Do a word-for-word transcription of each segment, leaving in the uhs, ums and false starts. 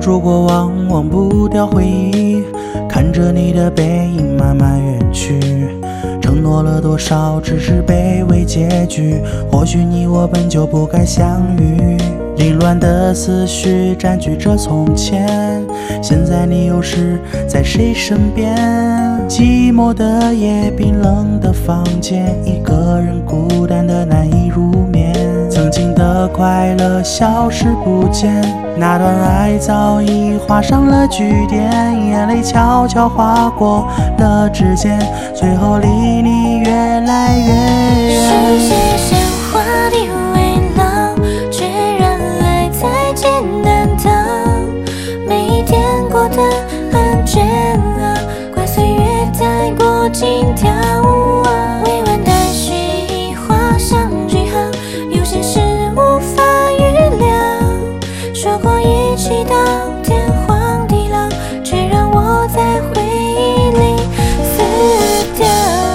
住过往，忘不掉回忆，看着你的背影慢慢远去。承诺了多少，只是卑微结局。或许你我本就不该相遇。凌乱的思绪占据着从前，现在你又是在谁身边？寂寞的夜，冰冷的房间，一个人孤单的难以入眠。曾经的快乐消失不见，那段爱早已画上了句点，眼泪悄悄划过了指尖，最后离你越来越远。 书写鲜花的围廊，却让爱再艰难的每一天过得很倦啊，怪岁月太过轻佻啊，未完待续已画上句号，有些事无法预料，说过一起到天荒地老，却让我在回忆里死掉。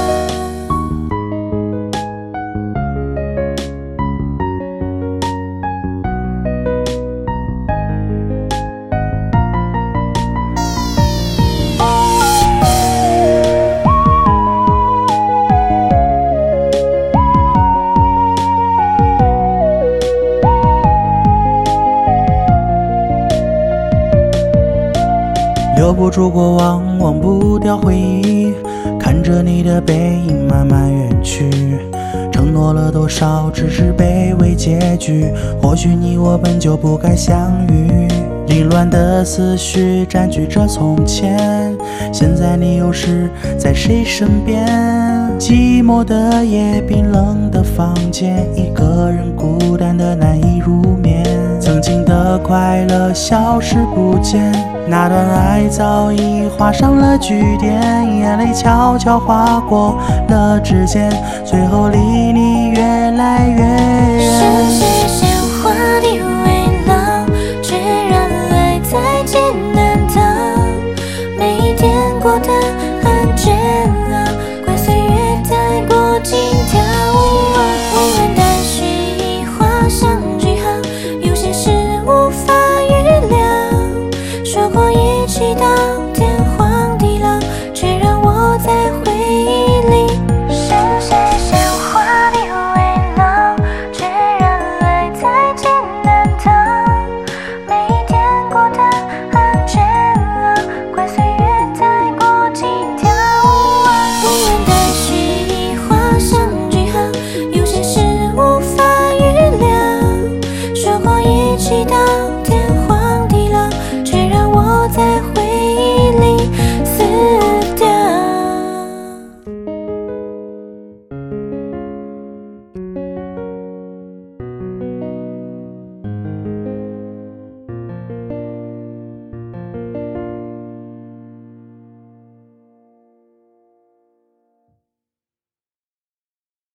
留不住过往，忘不掉回忆，看着你的背影慢慢远去。承诺了多少，只是卑微结局。或许你我本就不该相遇。凌乱的思绪占据着从前，现在你又是在谁身边？寂寞的夜，冰冷的房间，一个人孤单的难以入眠。曾经的快乐消失不见，那段爱早已画上了句点，眼泪悄悄划过了指尖，最后离你越来越远。 书写鲜花的围廊，却让爱再艰难的每一天过得很倦啊，怪岁月太过轻佻啊，未完待续已画上句号，有些事无法预料，说过一起到天荒地老，却让我在回忆里。书写鲜花的围廊，却让爱再艰难的每一天过得很倦啊，怪岁月太过轻佻啊，未完待续已画上句号，有些事无法预料，说过一起到